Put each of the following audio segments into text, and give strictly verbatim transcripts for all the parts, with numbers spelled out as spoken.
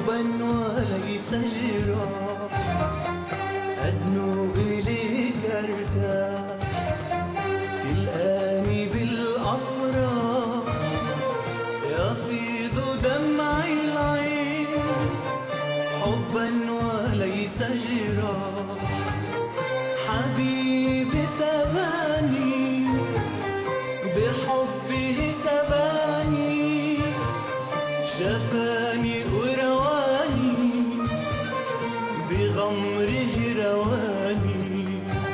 حبا وليس جراح، أدنو إليك أرتاح، تلقاني بالأفراح يفيض دمع العين، حبا وليس جراح، حبيبي سباني بحبه سباني، شفاني ورواني بغمره رواني،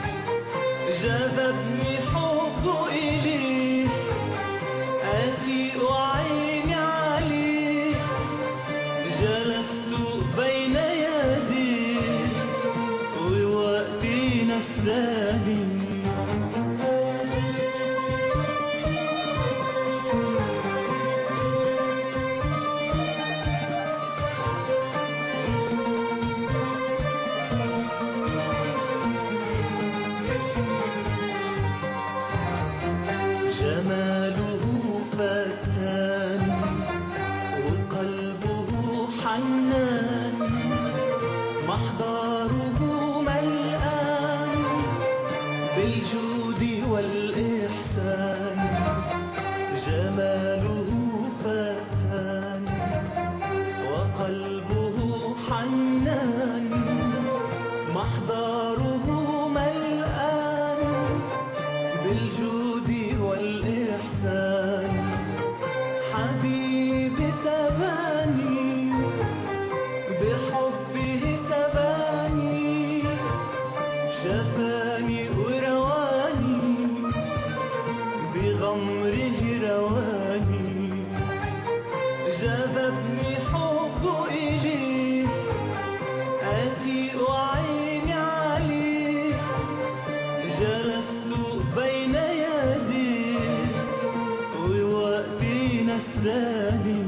جذبني حبه إليه آتي وعيني عليه، جلست بين يديه ووقتي نساني. جماله فتان وقلبه حنان، محضره ملآن بالجود والإحسان، جماله فتان وقلبه حنان، محضره ملآن بالجود والإحسان، حبيبي سباني بحبه سباني، شفاني ورواني بغمره رواني، جذبني حبه إليه آتي وعيني عليه، جلست بين يديه ووقتي نساني.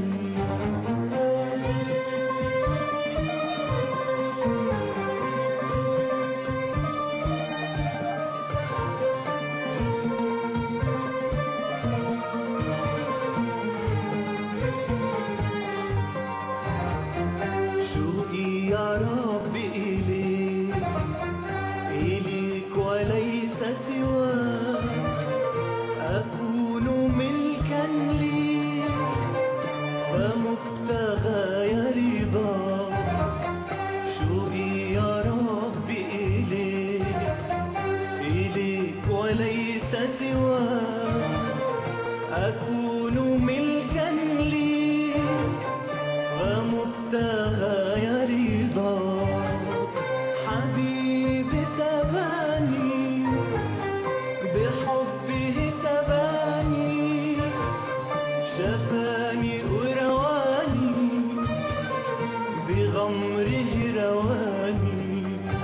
شوقي يا رب إليك، إليك وليس سواك، أكون ملكا ليك فمبتغاي رضاك، شوقي يا رب إليك، إليك وليس سواك، أكون ملكا ليك فمبتغاي رضاك، حبيبي سباني بحبه سباني، شفاني ورواني بغمره رواني،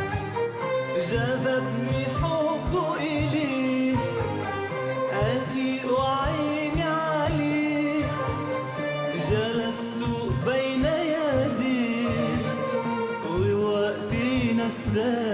جذبني حبه إليه آتي وعيني عليه، جلست بين يديه ووقتي نساني.